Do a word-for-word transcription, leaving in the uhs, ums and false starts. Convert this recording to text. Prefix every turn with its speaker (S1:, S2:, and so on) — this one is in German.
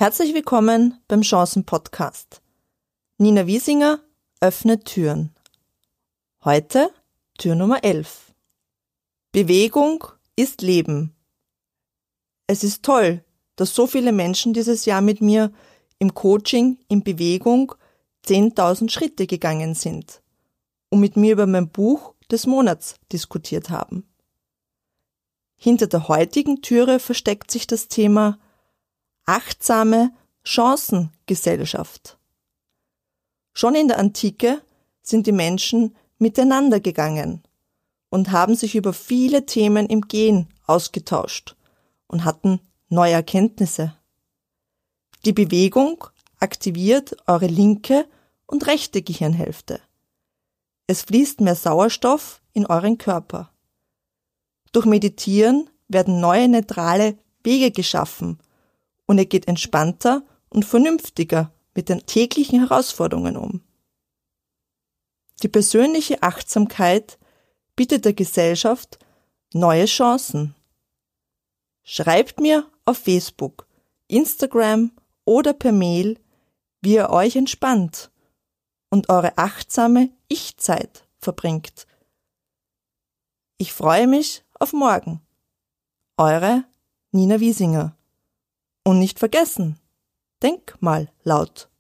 S1: Herzlich willkommen beim Chancen-Podcast. Nina Wiesinger öffnet Türen. Heute Tür Nummer elf. Bewegung ist Leben. Es ist toll, dass so viele Menschen dieses Jahr mit mir im Coaching in Bewegung zehntausend Schritte gegangen sind und mit mir über mein Buch des Monats diskutiert haben. Hinter der heutigen Türe versteckt sich das Thema achtsame Chancengesellschaft. Schon in der Antike sind die Menschen miteinander gegangen und haben sich über viele Themen im Gehen ausgetauscht und hatten neue Erkenntnisse. Die Bewegung aktiviert eure linke und rechte Gehirnhälfte. Es fließt mehr Sauerstoff in euren Körper. Durch Meditieren werden neue neutrale Wege geschaffen und ihr geht entspannter und vernünftiger mit den täglichen Herausforderungen um. Die persönliche Achtsamkeit bietet der Gesellschaft neue Chancen. Schreibt mir auf Facebook, Instagram oder per Mail, wie ihr euch entspannt und eure achtsame Ich-Zeit verbringt. Ich freue mich auf morgen. Eure Nina Wiesinger. Und nicht vergessen, denk mal laut.